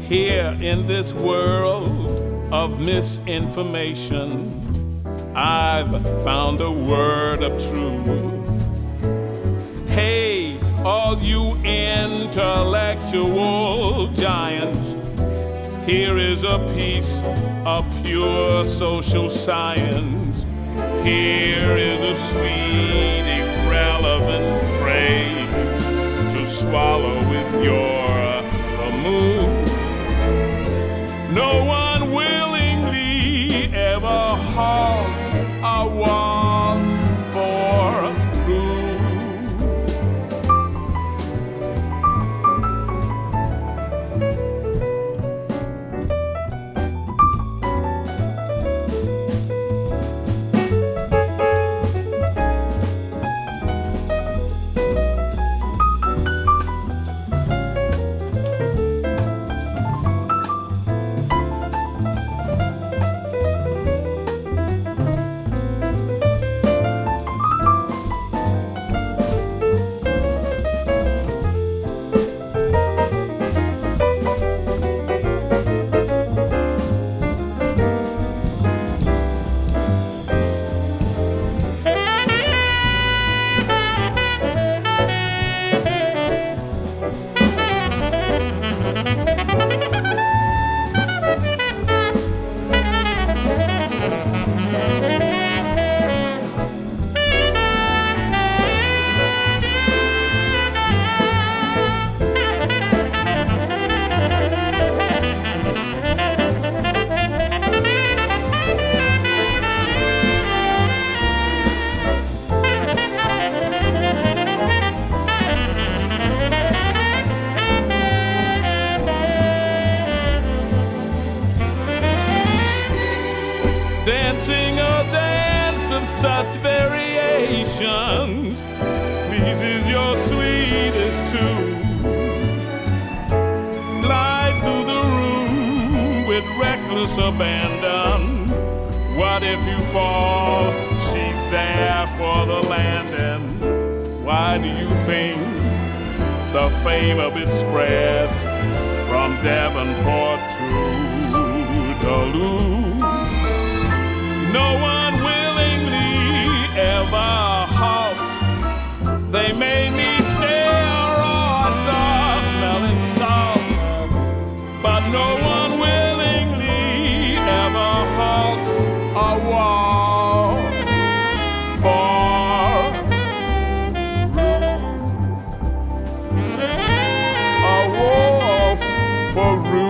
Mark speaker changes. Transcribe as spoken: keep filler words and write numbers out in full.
Speaker 1: Here in this world of misinformation, I've found a word of truth. Hey, all you intellectual giants, here is a piece of pure social science. Here is a sweet, irrelevant phrase to swallow with your vermouth. No one willingly ever halts or walks for ruth. Dancing a dance of such variations pleases your sweetest tune. Glide through the room with reckless abandon. What if you fall? She's there for the landing. Why do you think the fame of it spread from Devonport to Duluth? No one willingly ever halts. They may need steroids or smelling salt, but no one willingly ever halts or walks for ruth. Or walks for ruth.